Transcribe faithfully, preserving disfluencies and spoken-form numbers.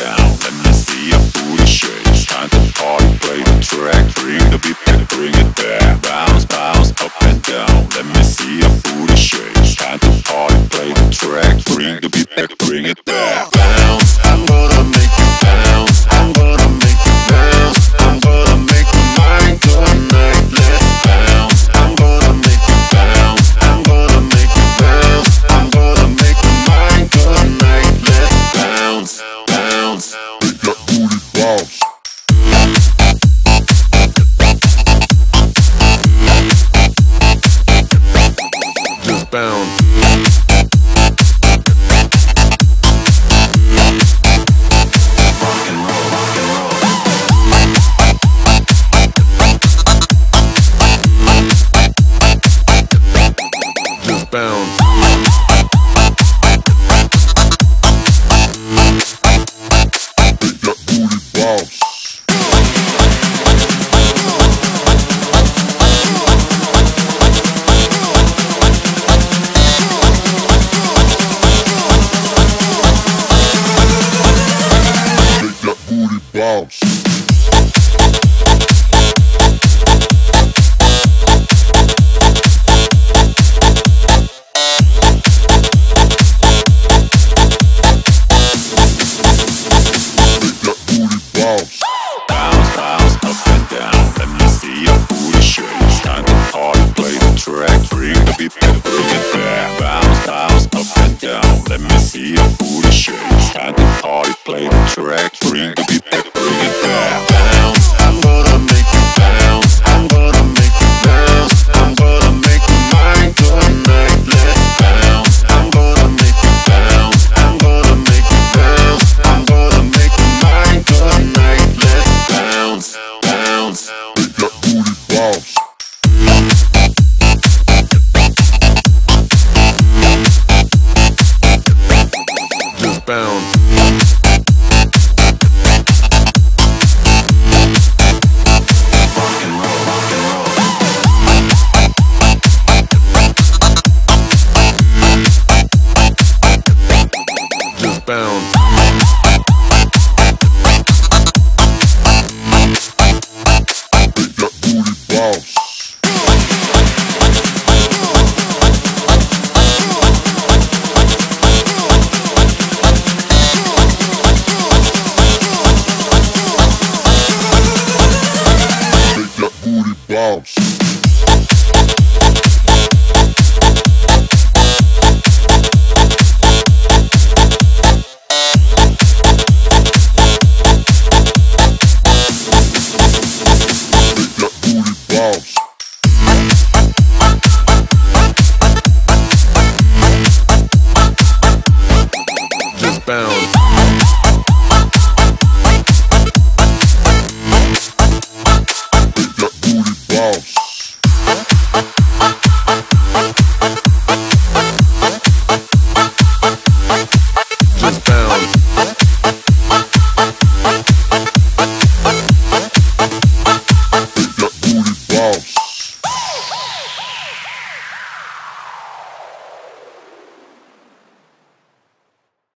down. Let me see your booty shake. It's time to party, play the track. Bring the beat back, bring it back. Bounce, bounce, up and down. Let me see your booty shake. It's time to party, play the track. Bring the beat back, bring it back. Bounce, I'm gonna make you bounce. I'm gonna make you bounce. I'm gonna make you mine tonight. Let's bounce. I'm gonna make you bounce. I'm gonna make you bounce. I'm gonna make you mine tonight. Let's bounce, bounce. Make that booty bounce. Just bounce. Rock and roll, rock and roll. Just bounce. Make that booty bounce. Make that booty bounce. Bounce. Bounce, bounce, up and down. Let me see your booty shake. It's time to party, play the track. Bring the beat back, bring it back. Bounce, bounce, up and down. Let me see your booty shake. It's time to party, play the track. Bring the beat back, bring it back.